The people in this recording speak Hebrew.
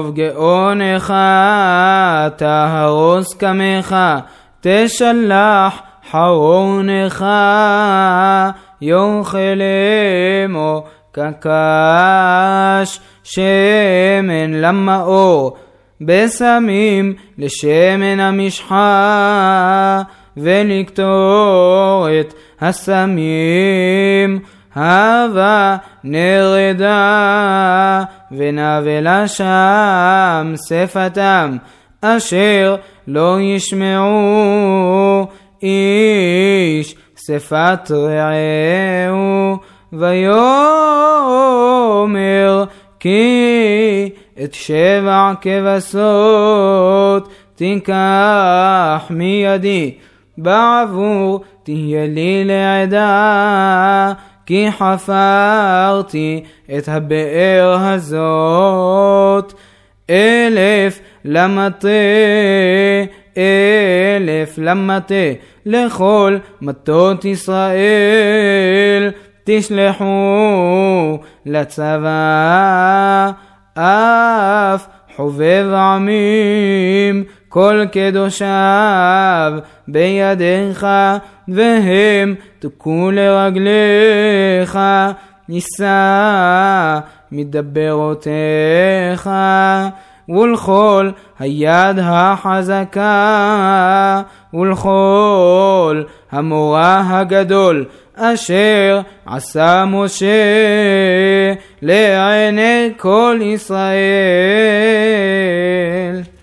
טוב גאונך, תהרוס קמך, תשלח חרונך, יאכל עמו כקש, שמן למאור, בשמים לשמן המשחה, ולקטור את הסמים, הווה נרדה, ונבלה שם שפתם, אשר לא ישמעו איש שפת רעהו, ויאמר כי את 7 כבשות תיקח מידי, בעבור תהיה לי לעדה, כי חפרתי את הבאר הזאת. 1000 למטה, 1000 למטה, לכל מטות ישראל תשלחו לצבא. אף חובב עמים כל קדושיו בידיך, והם תקו לרגליך, נישא מדברותיך, ולכל היד החזקה, ולכל המורה הגדול, אשר עשה משה לעיני כל ישראל.